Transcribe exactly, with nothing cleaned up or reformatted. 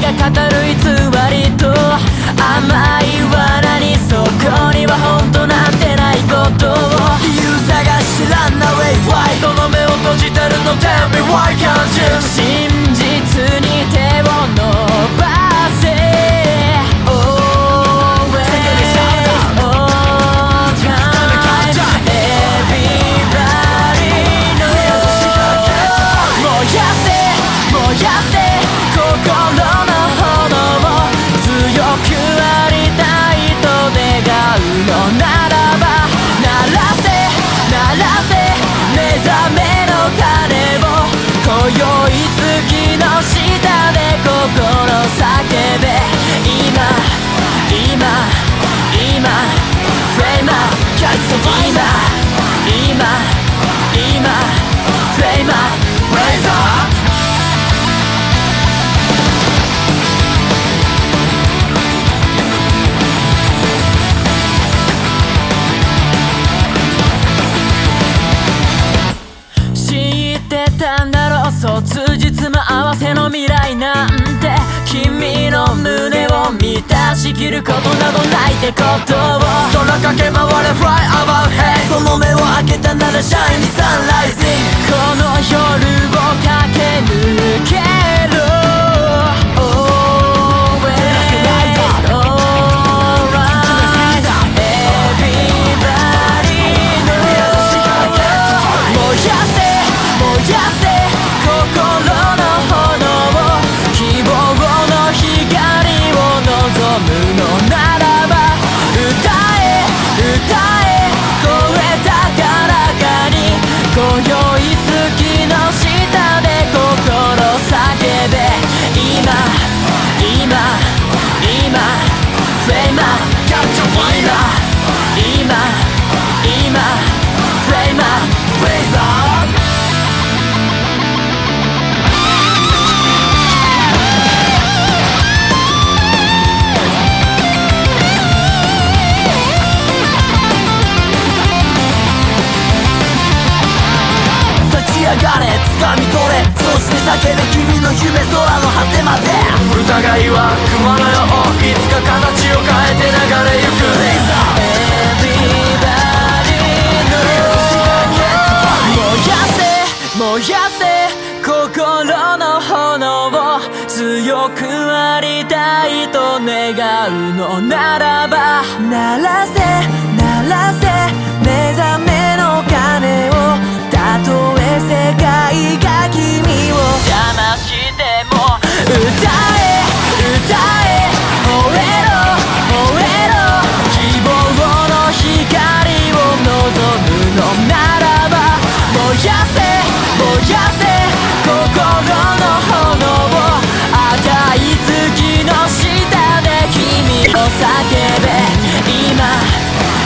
が語る偽りと甘い罠に、そこには本当なんてないことを理由探し知らんな Wait why その目を閉じてるの Tell me why can't you 真実に手を伸ばせ つじつま合わせの未来なんて君の胸を満たしきることなどないってことを空駆け回れ Fly above head その目を開けたなら Shiny sun rising この夜を駆け抜けろ掴み取れそして叫べ君の夢空の果てまで疑いは熊のよういつか形を変えて流れゆく Everybody knows 燃やせ燃やせ心の炎を強くありたいと願うのならば鳴らせ鳴らせ